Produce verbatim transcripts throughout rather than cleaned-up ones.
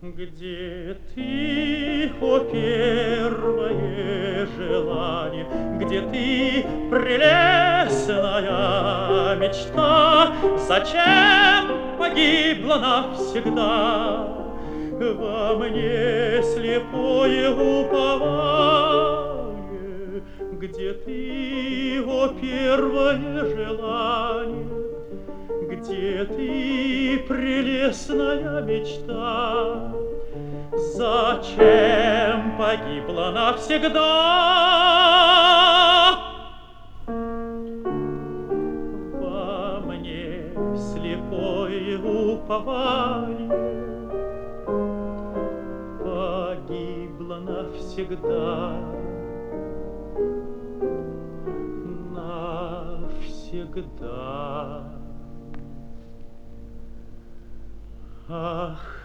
Где ты, о первое желание, где ты, прелестная мечта, зачем погибла навсегда во мне слепое упование? Где ты, о первое желание, где ты, прелестная мечта, зачем погибла навсегда? Во мне слепое упование погибла навсегда, навсегда. Ах,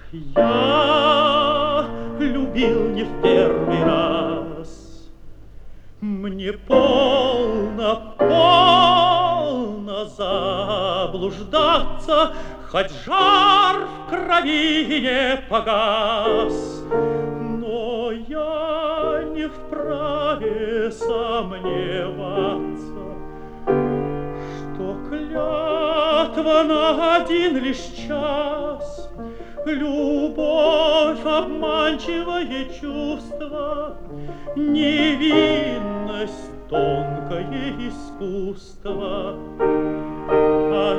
я любил не в первый раз. Мне полно, полно заблуждаться, хоть жар в крови не погас. Но я не вправе сомневаться, что клятва на один лишь час, любовь, обманчивое чувство, невинность, тонкое искусство, а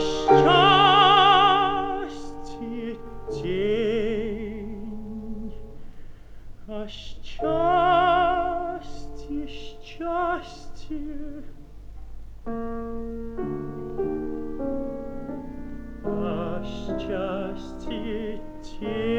счастье тень, а счастье, счастье, а счастье тень.